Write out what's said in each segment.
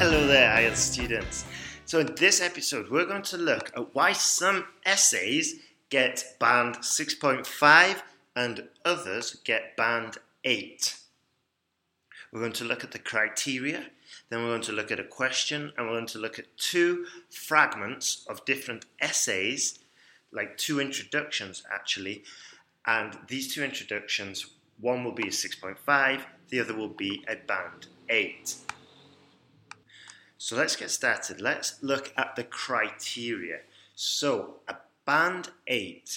Hello there, IELTS students. So in this episode, we're going to look at why some essays get band 6.5 and others get band 8. We're going to look at the criteria, then we're going to look at a question, and we're going to look at two fragments of different essays, like two introductions actually, and these two introductions, one will be a 6.5, the other will be a band 8. So let's get started. Let's look at the criteria. So a band 8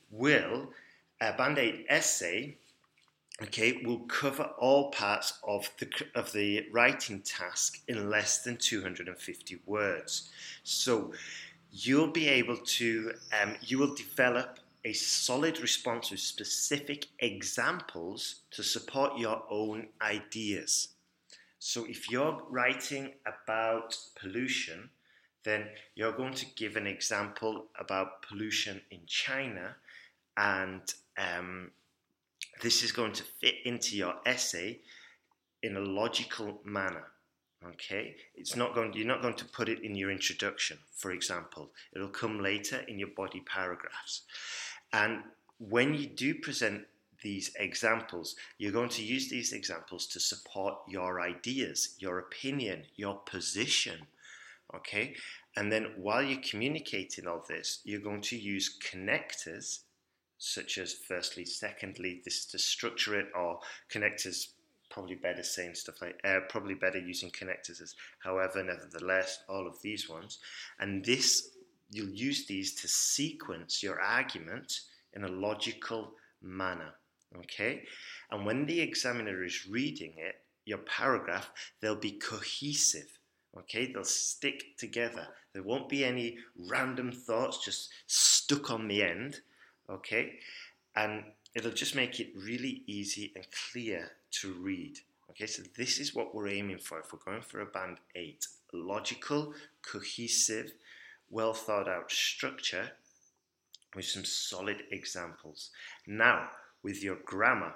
essay, will cover all parts of the writing task in less than 250 words. So you'll be able to, you will develop a solid response with specific examples to support your own ideas. So if you're writing about pollution, then you're going to give an example about pollution in China, and this is going to fit into your essay in a logical manner. Okay, you're not going to put it in your introduction, for example. It'll come later in your body paragraphs. And when you do present these examples, you're going to use these examples to support your ideas, your opinion, your position. Okay, and then while you're communicating all this, you're going to use connectors such as firstly, secondly, this to structure it, or connectors. Probably better saying stuff like probably better using connectors as however, nevertheless, all of these ones, and this you'll use these to sequence your argument in a logical manner. Okay, and when the examiner is reading it, your paragraph, they'll be cohesive. Okay, they'll stick together. There won't be any random thoughts just stuck on the end. Okay, and it'll just make it really easy and clear to read. Okay, so this is what we're aiming for if we're going for a band 8. Logical, cohesive, well thought out structure with some solid examples. Now, with your grammar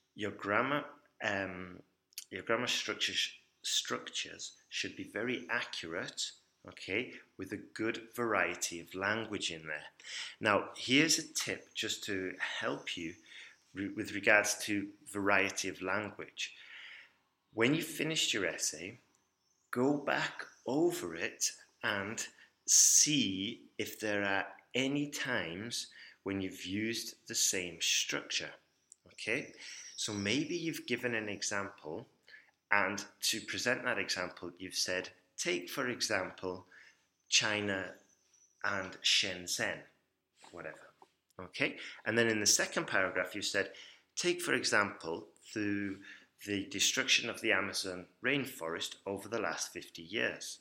structures should be very accurate, okay, with a good variety of language in there. Now, here's a tip just to help you with regards to variety of language. When you've finished your essay, go back over it and see if there are any times when you've used the same structure. Okay, so maybe you've given an example, and to present that example, you've said, take for example, China and Shenzhen, whatever. Okay, and then in the second paragraph, you said, take for example, the destruction of the Amazon rainforest over the last 50 years.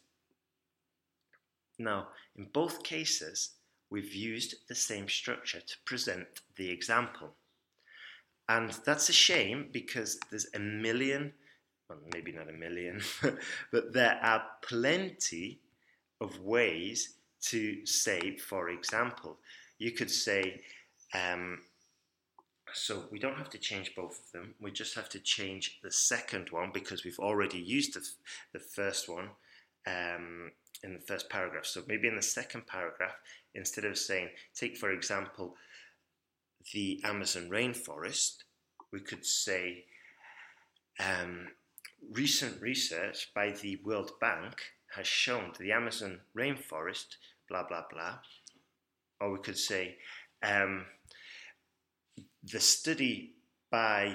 Now, in both cases, we've used the same structure to present the example. And that's a shame because there's a million, well, maybe not a million, but there are plenty of ways to say, for example. You could say, so we don't have to change both of them. We just have to change the second one because we've already used the first one in the first paragraph. So maybe in the second paragraph, instead of saying, take for example, the Amazon rainforest, we could say, recent research by the World Bank has shown the Amazon rainforest, blah, blah, blah. Or we could say, a study by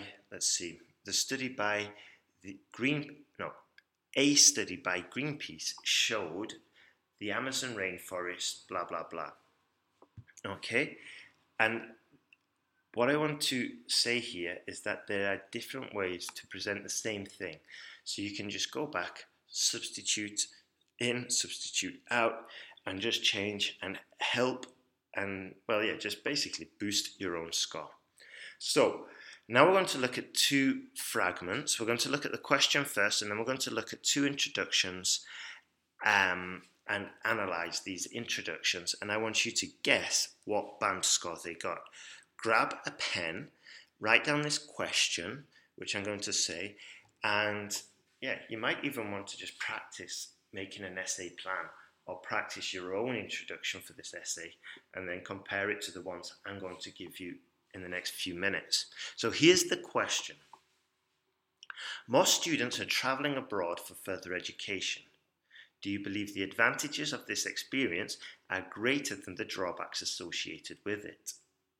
Greenpeace showed the Amazon rainforest, blah, blah, blah. Okay, and what I want to say here is that there are different ways to present the same thing. So you can just go back, substitute in, substitute out, and just change and help and, well, yeah, just basically boost your own score. So now we're going to look at two fragments. We're going to look at the question first, and then we're going to look at two introductions and analyze these introductions. And I want you to guess what band score they got. Grab a pen, write down this question, which I'm going to say, and yeah, you might even want to just practice making an essay plan or practice your own introduction for this essay and then compare it to the ones I'm going to give you in the next few minutes. So here's the question. Most students are travelling abroad for further education. Do you believe the advantages of this experience are greater than the drawbacks associated with it?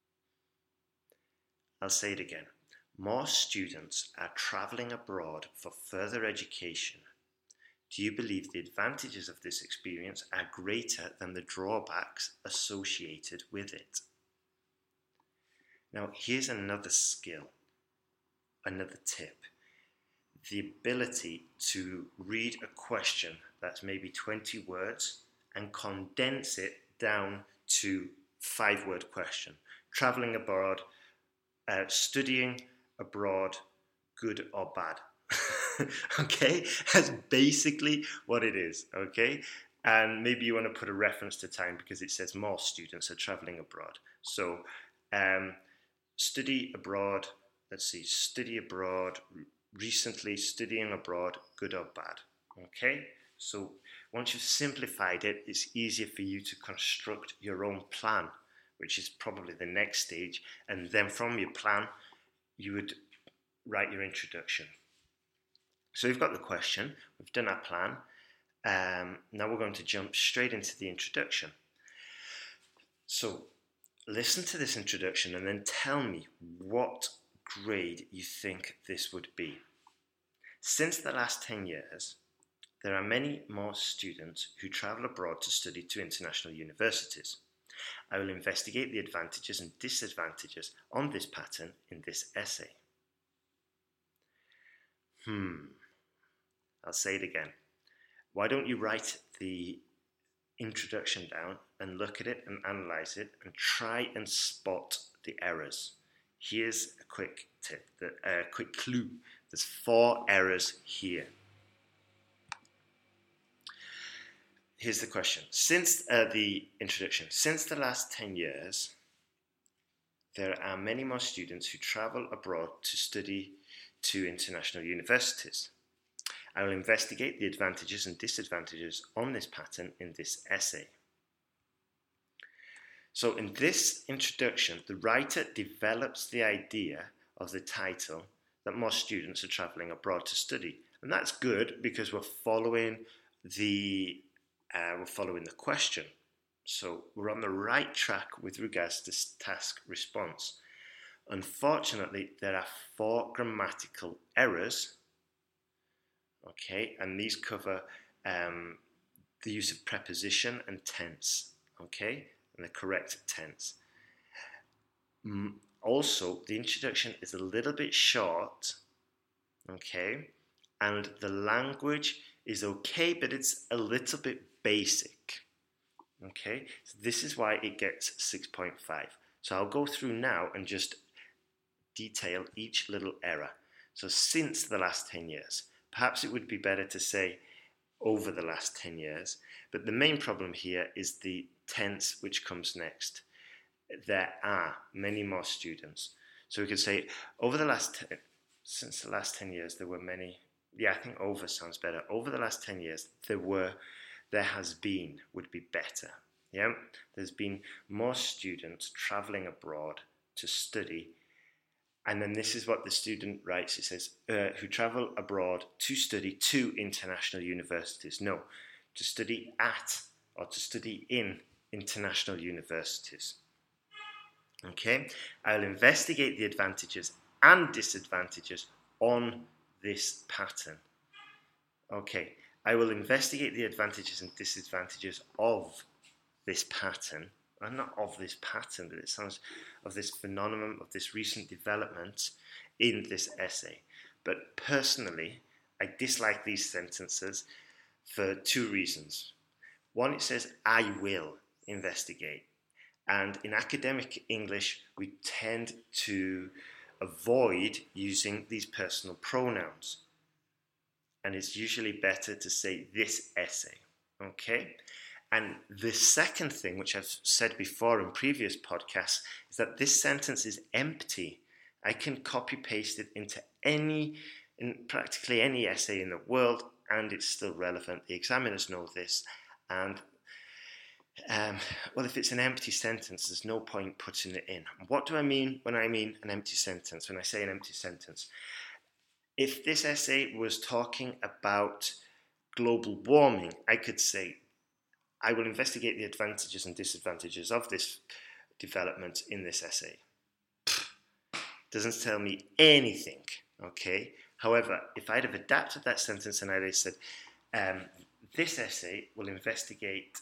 I'll say it again. More students are travelling abroad for further education. Do you believe the advantages of this experience are greater than the drawbacks associated with it? Now, here's another skill, another tip. The ability to read a question that's maybe 20 words and condense it down to 5-word question. Travelling abroad, studying abroad, good or bad. Okay, that's basically what it is. Okay, and maybe you want to put a reference to time because it says more students are travelling abroad. So study abroad, let's see, study abroad, recently, studying abroad, good or bad. Okay, so once you've simplified it, it's easier for you to construct your own plan, which is probably the next stage, and then from your plan you would write your introduction. So we've got the question, we've done our plan, now we're going to jump straight into the introduction. So listen to this introduction and then tell me what grade you think this would be. Since the last 10 years, there are many more students who travel abroad to study to international universities. I will investigate the advantages and disadvantages on this pattern in this essay. I'll say it again. Why don't you write the introduction down and look at it and analyze it and try and spot the errors. Here's a quick tip, a quick clue. There's 4 errors here. Here's the question. Since the introduction, since the last 10 years, there are many more students who travel abroad to study to international universities. I will investigate the advantages and disadvantages on this pattern in this essay. So in this introduction, the writer develops the idea of the title that more students are travelling abroad to study. And that's good because we're following the question. So we're on the right track with regards to task response. Unfortunately, there are 4 grammatical errors. Okay, and these cover the use of preposition and tense, okay, and the correct tense. Also, the introduction is a little bit short, okay, and the language is okay, but it's a little bit basic, okay. So this is why it gets 6.5. So I'll go through now and just detail each little error. So since the last 10 years. Perhaps it would be better to say over the last 10 years, but the main problem here is the tense which comes next. There are many more students. So we could say since the last 10 years there were many, I think over sounds better. Over the last 10 years there has been would be better. Yeah, there's been more students travelling abroad to study. And then this is what the student writes. It says, who travel abroad to study to international universities. No, to study at or to study in international universities. Okay, I'll investigate the advantages and disadvantages on this pattern. Okay, I will investigate the advantages and disadvantages of this pattern. And not of this pattern, but it sounds of this phenomenon, of this recent development in this essay. But personally, I dislike these sentences for 2 reasons. One, it says, I will investigate. And in academic English, we tend to avoid using these personal pronouns. And it's usually better to say this essay, okay? And the second thing, which I've said before in previous podcasts, is that this sentence is empty. I can copy paste it into practically any essay in the world, and it's still relevant. The examiners know this, and well, if it's an empty sentence, there's no point putting it in. What do I mean when I mean an empty sentence? When I say an empty sentence, if this essay was talking about global warming, I could say, I will investigate the advantages and disadvantages of this development in this essay. Doesn't tell me anything, okay? However, if I'd have adapted that sentence and I'd have said, this essay will investigate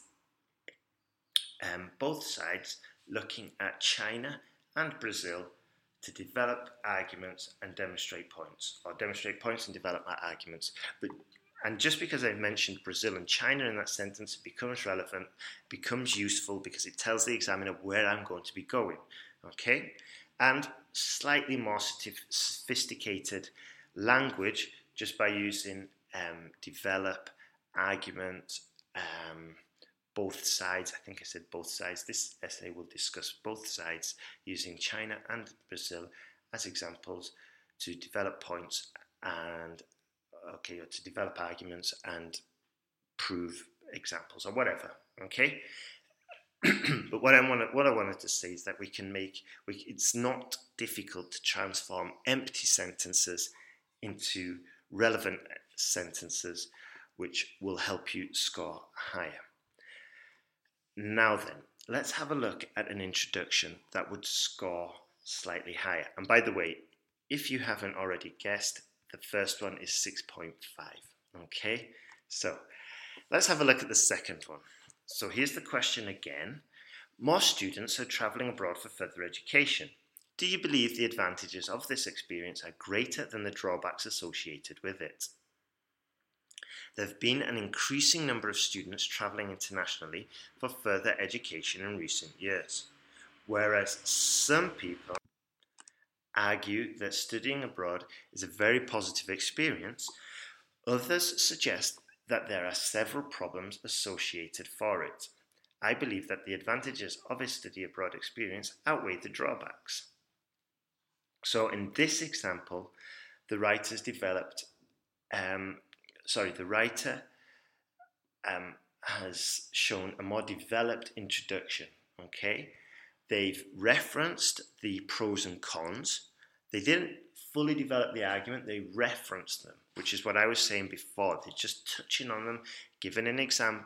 both sides looking at China and Brazil to develop arguments and demonstrate points, or demonstrate points and develop arguments. And just because I've mentioned Brazil and China in that sentence, it becomes relevant, becomes useful because it tells the examiner where I'm going to be going, okay? And slightly more sophisticated language just by using develop, argument, both sides. I think I said both sides. This essay will discuss both sides using China and Brazil as examples to develop points and or to develop arguments and prove examples or whatever. Okay. But what I wanted to say is that it's not difficult to transform empty sentences into relevant sentences, which will help you score higher. Now then, let's have a look at an introduction that would score slightly higher. And by the way, if you haven't already guessed, the first one is 6.5. Okay, so let's have a look at the second one. So here's the question again. More students are travelling abroad for further education. Do you believe the advantages of this experience are greater than the drawbacks associated with it? There have been an increasing number of students travelling internationally for further education in recent years, whereas some people argue that studying abroad is a very positive experience. Others suggest that there are several problems associated for it. I believe that the advantages of a study abroad experience outweigh the drawbacks. So in this example, the writer has shown a more developed introduction. Okay, they've referenced the pros and cons. They didn't fully develop the argument, they referenced them, which is what I was saying before. They're just touching on them, giving an example,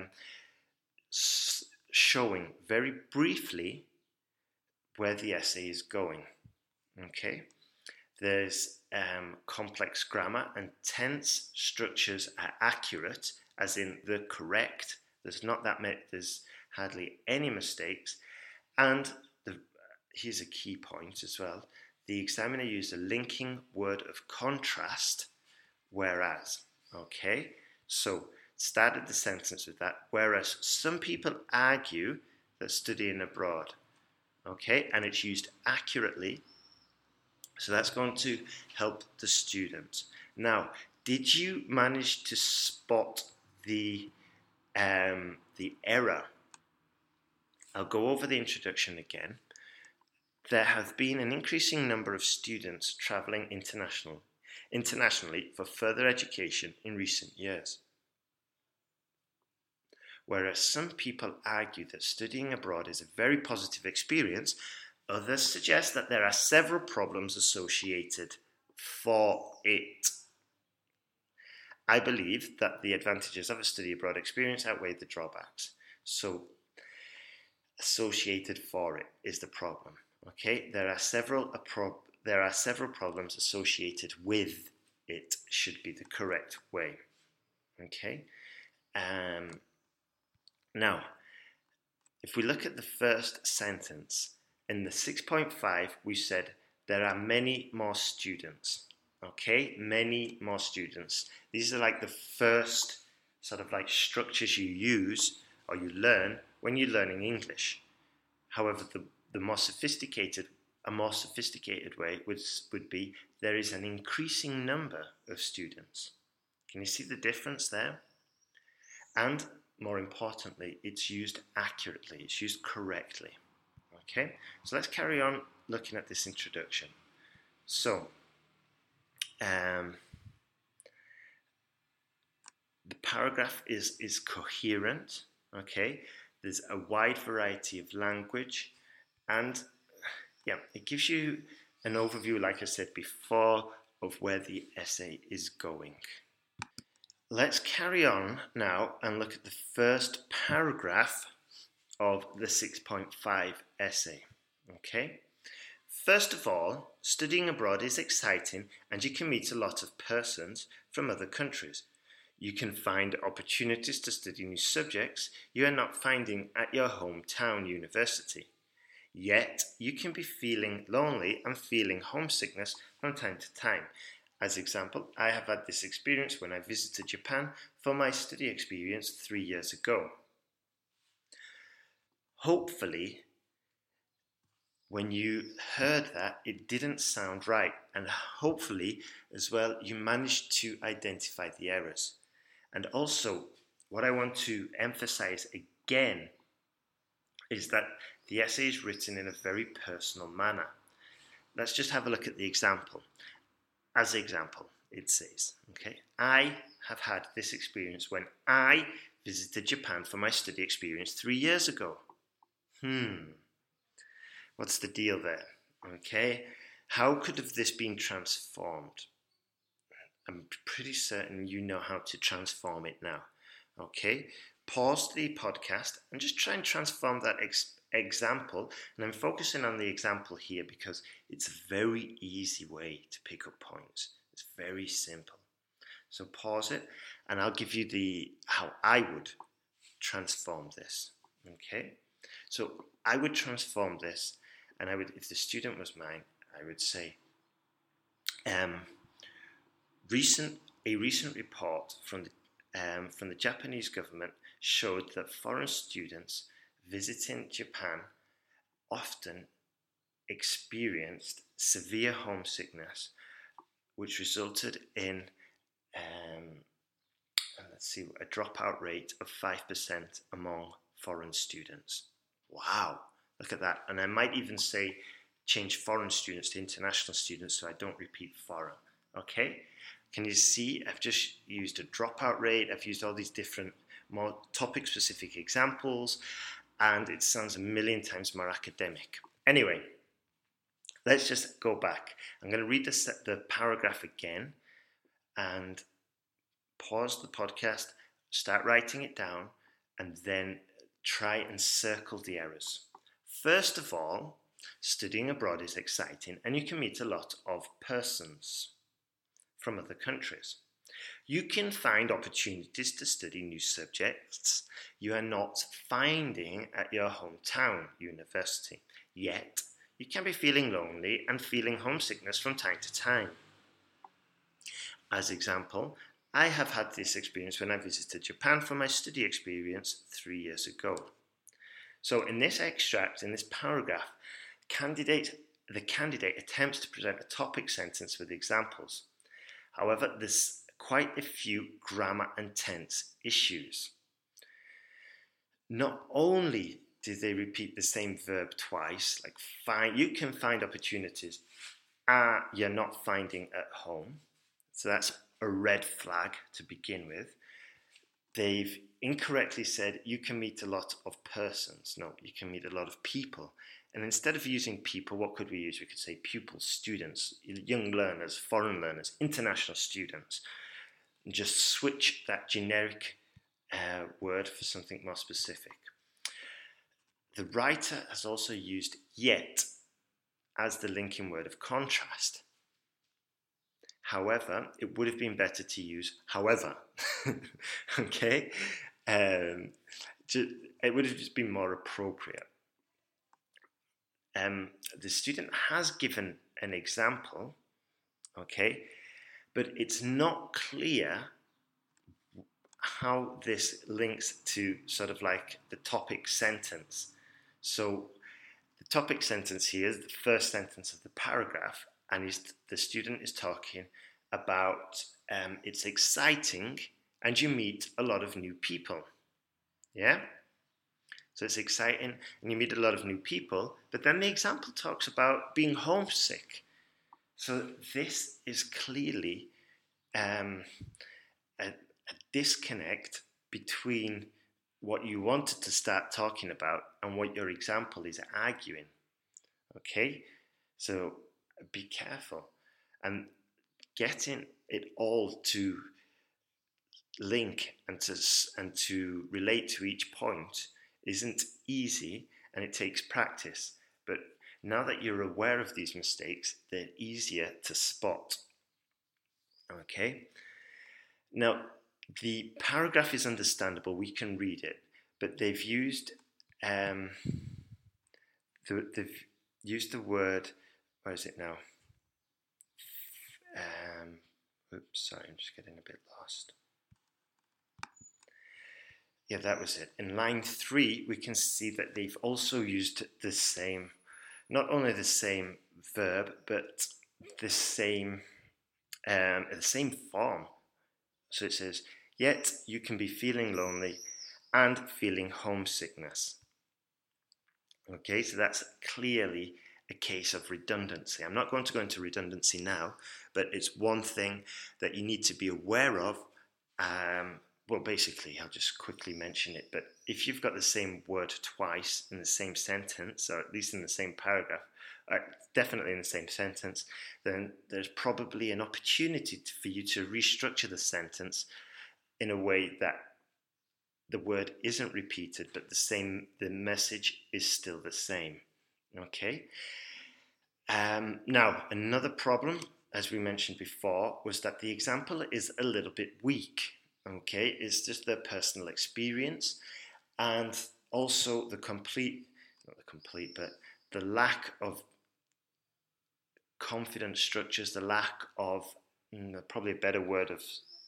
showing very briefly where the essay is going. Okay, there's complex grammar and tense structures are accurate, as in the correct. There's hardly any mistakes, and here's a key point as well. The examiner used a linking word of contrast, whereas. Okay, so started the sentence with that. Whereas some people argue that studying abroad. Okay, and it's used accurately. So that's going to help the student. Now, did you manage to spot the error? I'll go over the introduction again. There have been an increasing number of students travelling internationally for further education in recent years. Whereas some people argue that studying abroad is a very positive experience, others suggest that there are several problems associated for it. I believe that the advantages of a study abroad experience outweigh the drawbacks. So, associated for it is the problem. Okay, there are several problems associated with it should be the correct way. Okay, now, if we look at the first sentence, in the 6.5, we said there are many more students. Okay, many more students. These are like the first sort of like structures you use or you learn when you're learning English. However, a more sophisticated way would be there is an increasing number of students. Can you see the difference there? And more importantly, it's used accurately, it's used correctly. Okay, so let's carry on looking at this introduction. So, paragraph is coherent, okay? There's a wide variety of language, and yeah, it gives you an overview, like I said before, of where the essay is going. Let's carry on now and look at the first paragraph of the 6.5 essay, okay? First of all, studying abroad is exciting and you can meet a lot of persons from other countries. You can find opportunities to study new subjects you are not finding at your hometown university. Yet, you can be feeling lonely and feeling homesickness from time to time. As example, I have had this experience when I visited Japan for my study experience 3 years ago. Hopefully, when you heard that, it didn't sound right, and hopefully, as well, you managed to identify the errors. And also, what I want to emphasize again is that the essay is written in a very personal manner. Let's just have a look at the example. As example, it says, okay, I have had this experience when I visited Japan for my study experience 3 years ago. What's the deal there? Okay, how could have this been transformed? I'm pretty certain you know how to transform it now. Okay, pause the podcast and just try and transform that example. And I'm focusing on the example here because it's a very easy way to pick up points. It's very simple. So pause it and I'll give you how I would transform this. Okay, so I would transform this, and I would, if the student was mine, I would say, a recent report from the Japanese government showed that foreign students visiting Japan often experienced severe homesickness, which resulted in a dropout rate of 5% among foreign students. Wow, look at that. And I might even say change foreign students to international students so I don't repeat foreign. Okay? Can you see I've just used a dropout rate, I've used all these different more topic-specific examples, and it sounds a million times more academic. Anyway, let's just go back. I'm going to read the paragraph again and pause the podcast, start writing it down, and then try and circle the errors. First of all, studying abroad is exciting and you can meet a lot of persons from other countries. You can find opportunities to study new subjects you are not finding at your hometown university. Yet, you can be feeling lonely and feeling homesickness from time to time. As example, I have had this experience when I visited Japan for my study experience 3 years ago. So in this extract, in this paragraph, the candidate attempts to present a topic sentence with examples. However, there's quite a few grammar and tense issues. Not only do they repeat the same verb twice, like you can find opportunities you're not finding at home. So that's a red flag to begin with. They've incorrectly said you can meet a lot of persons. No, you can meet a lot of people. And instead of using people, what could we use? We could say pupils, students, young learners, foreign learners, international students. And just switch that generic word for something more specific. The writer has also used yet as the linking word of contrast. However, it would have been better to use however. Okay? It would have just been more appropriate. The student has given an example, okay, but it's not clear how this links to sort of like the topic sentence. So the topic sentence here is the first sentence of the paragraph, and the student is talking about it's exciting and you meet a lot of new people. Yeah? So it's exciting and you meet a lot of new people, but then the example talks about being homesick. So this is clearly a disconnect between what you wanted to start talking about and what your example is arguing. Okay, so be careful, and getting it all to link and to relate to each point isn't easy, and it takes practice. But now that you're aware of these mistakes, they're easier to spot. Okay. Now, the paragraph is understandable. We can read it, but they've used the word. Where is it now? Oops, sorry, I'm just getting a bit lost. Yeah, that was it. In line 3, we can see that they've also used the same, not only the same verb, but the same form. So it says, yet you can be feeling lonely and feeling homesickness. Okay, so that's clearly a case of redundancy. I'm not going to go into redundancy now, but it's one thing that you need to be aware of. Well, basically, I'll just quickly mention it, but if you've got the same word twice in the same sentence, or at least in the same paragraph, definitely in the same sentence, then there's probably an opportunity for you to restructure the sentence in a way that the word isn't repeated, but the message is still the same. Okay. Now, another problem, as we mentioned before, was that the example is a little bit weak. Okay, it's just their personal experience, and also the lack of confident structures, the lack of, probably a better word of,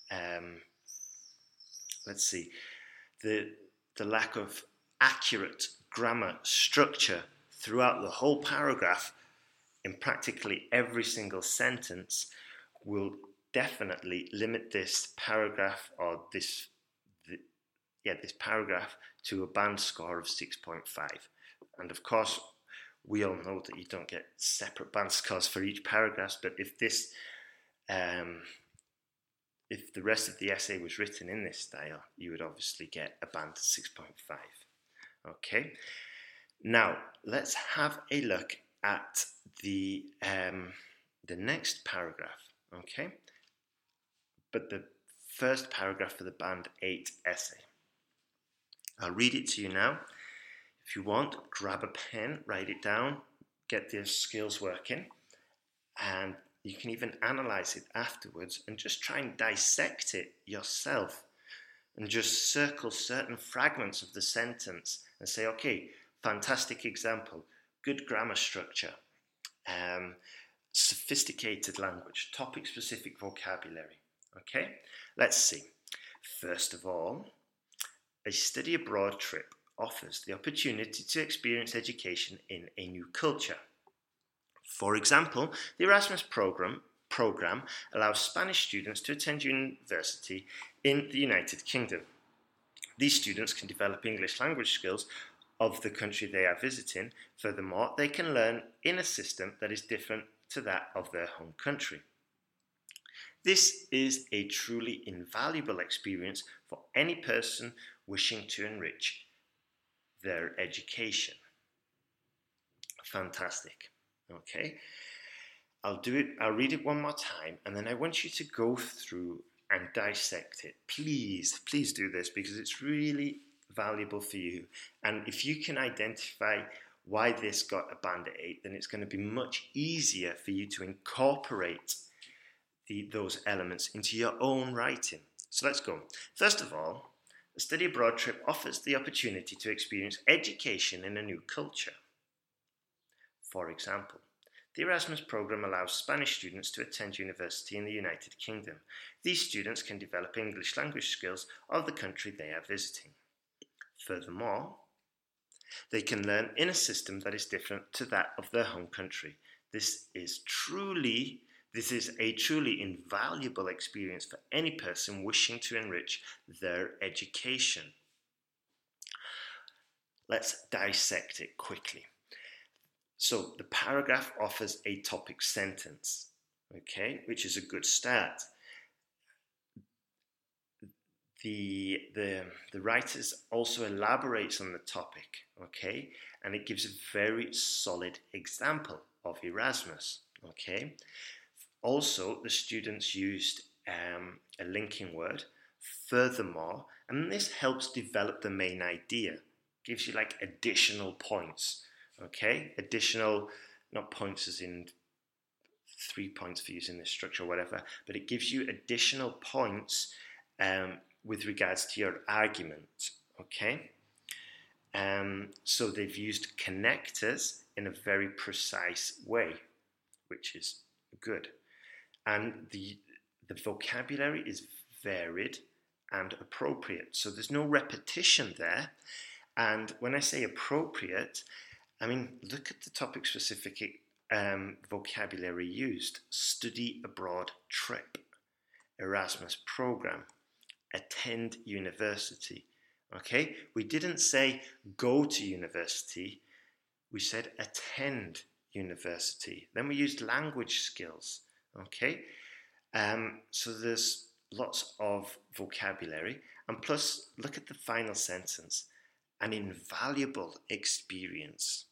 the lack of accurate grammar structure throughout the whole paragraph in practically every single sentence will definitely limit this paragraph this paragraph to a band score of 6.5. And of course, we all know that you don't get separate band scores for each paragraph, but if the rest of the essay was written in this style, you would obviously get a band 6.5. Okay, now let's have a look at the next paragraph. Okay, but the first paragraph for the band 8 essay. I'll read it to you now. If you want, grab a pen, write it down, get the skills working, and you can even analyze it afterwards and just try and dissect it yourself and just circle certain fragments of the sentence and say, okay, fantastic example, good grammar structure, sophisticated language, topic-specific vocabulary. Okay, let's see. First of all, a study abroad trip offers the opportunity to experience education in a new culture. For example, the Erasmus program allows Spanish students to attend university in the United Kingdom. These students can develop English language skills of the country they are visiting. Furthermore, they can learn in a system that is different to that of their home country. This is a truly invaluable experience for any person wishing to enrich their education. Fantastic. Okay, I'll read it one more time, and then I want you to go through and dissect it. Please do this, because it's really valuable for you. And if you can identify why this got a band 8, then it's going to be much easier for you to incorporate those elements into your own writing. So let's go. First of all, a study abroad trip offers the opportunity to experience education in a new culture. For example, the Erasmus program allows Spanish students to attend university in the United Kingdom. These students can develop English language skills of the country they are visiting. Furthermore, they can learn in a system that is different to that of their home country. This is a truly invaluable experience for any person wishing to enrich their education. Let's dissect it quickly. So the paragraph offers a topic sentence, okay, which is a good start. the writers also elaborates on the topic, okay, and it gives a very solid example of Erasmus, okay. Also, the students used a linking word, furthermore, and this helps develop the main idea. Gives you like additional points, okay? Additional, not points as in 3 points for using this structure or whatever, but it gives you additional points with regards to your argument, okay? So they've used connectors in a very precise way, which is good. And the vocabulary is varied and appropriate. So there's no repetition there. And when I say appropriate, I mean, look at the topic-specific vocabulary used. Study abroad trip, Erasmus program, attend university. Okay, we didn't say go to university, we said attend university. Then we used language skills. Okay, so there's lots of vocabulary, and plus look at the final sentence, an invaluable experience.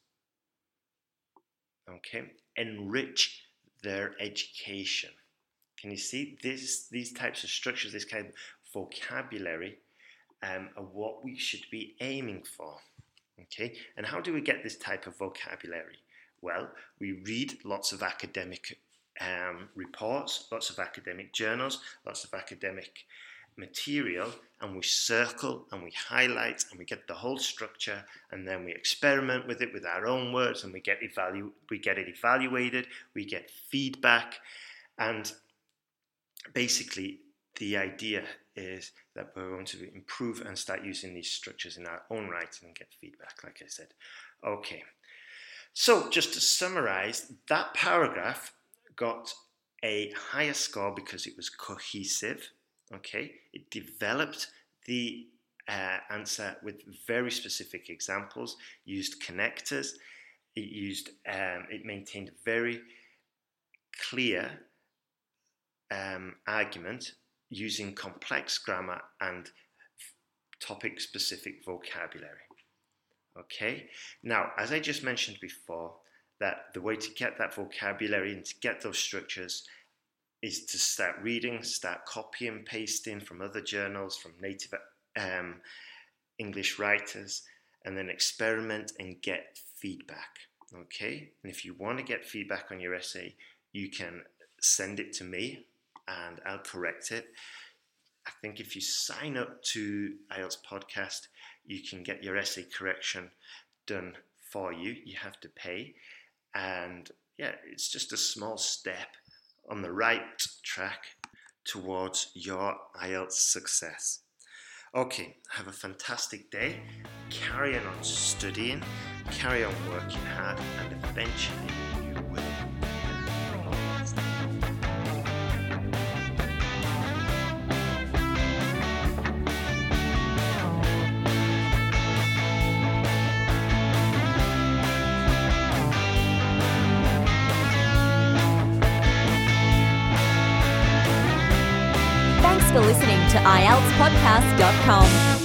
Okay, enrich their education. Can you see these types of structures, this kind of vocabulary are what we should be aiming for? Okay, and how do we get this type of vocabulary? Well, we read lots of academic reports, lots of academic journals, lots of academic material, and we circle and we highlight and we get the whole structure, and then we experiment with it with our own words, and we get it evaluated, we get feedback, and basically the idea is that we're going to improve and start using these structures in our own writing and get feedback, like I said. Okay, so just to summarize, that paragraph got a higher score because it was cohesive. Okay, it developed the answer with very specific examples, used connectors, it maintained a very clear argument using complex grammar and topic-specific vocabulary. Okay, now as I just mentioned before, that the way to get that vocabulary and to get those structures is to start reading, start copy and pasting from other journals, from native English writers, and then experiment and get feedback. Okay, and if you want to get feedback on your essay, you can send it to me and I'll correct it. I think if you sign up to IELTS Podcast, you can get your essay correction done for you. You have to pay. And yeah, it's just a small step on the right track towards your IELTS success. Okay, have a fantastic day. Carry on studying, carry on working hard, and eventually you will. For listening to IELTSpodcast.com.